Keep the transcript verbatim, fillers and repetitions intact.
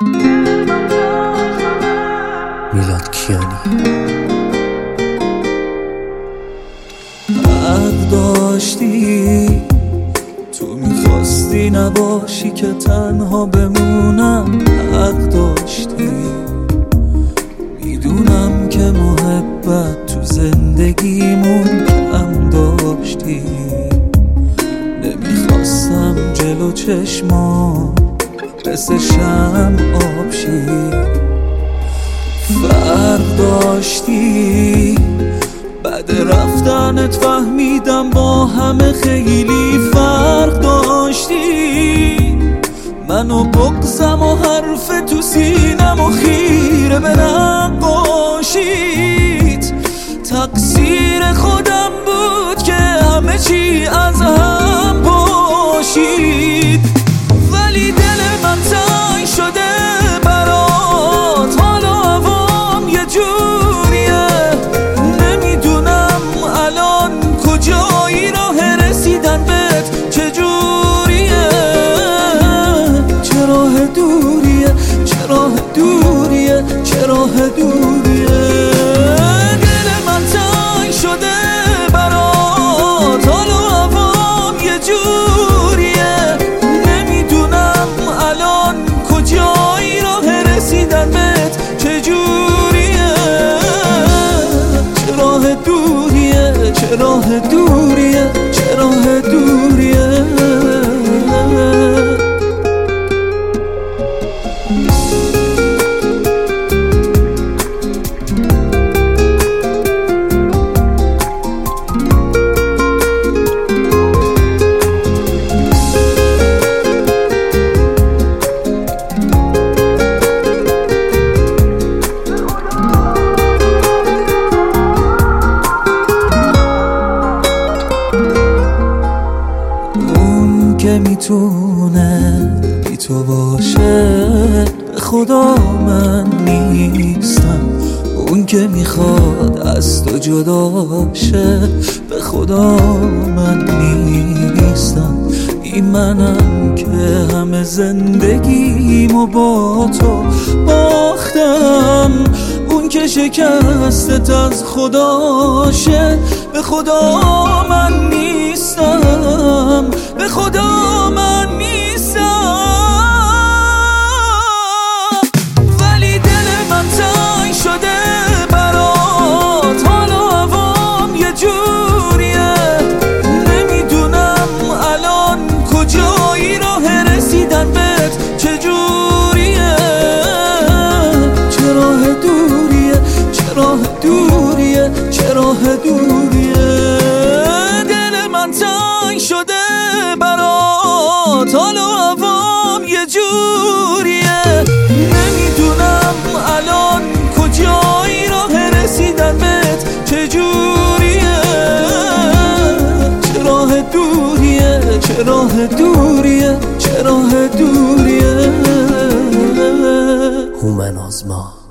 میلاد کیانی. حق داشتی تو میخواستی نباشی که تنها بمونم، حق داشتی میدونم که محبت تو زندگیمون کم داشتی. نمیخواستم جلو چشمام مثل شمع آب شی. فرق داشتی بعد رفتنت فهمیدم با همه خیلی فرق داشتی. منو بغضم و حرف تو سینم و خیره به نقاشیت. تقصیر خودم بود که همه چی از هم پاشید، ولی دل من تنگ شده برات، حالا هوام یه جوریه. نمیدونم الان کجایی، راه رسیدن بهت چجوریه. چه راه دوریه، چه راه دوریه، چه راه دوریه. دل من تنگ شده برات، حالا هوام یه جوریه. نمیدونم الان کجایی، راه رسیدن بهت چجوریه. چه راه دوریه، چه راه دوریه، چه راه دوریه. که میتونه بی تو باشه، به خدا من نیستم. اون که میخواد از تو جدا شه، به خدا من نیستم. این منم که همه زندگیمو با تو باختم. اون که شکستت از خداشه، به خدا من نیستم، به خدا من نیستم. ولی دل من تنگ شده برات، حالا هوام یه جوریه. نمیدونم الان کجایی، راه رسیدن بهت چجوریه. چه راه دوریه، چه راه دوریه، چه راه دوریه. دل من تنگ شده برات، حالا هوام یه جوریه. نمیدونم الان کجایی، راه رسیدن بهت چجوریه. چه راه دوریه، چه راه دوریه، چه راه دوریه. هومن آزما.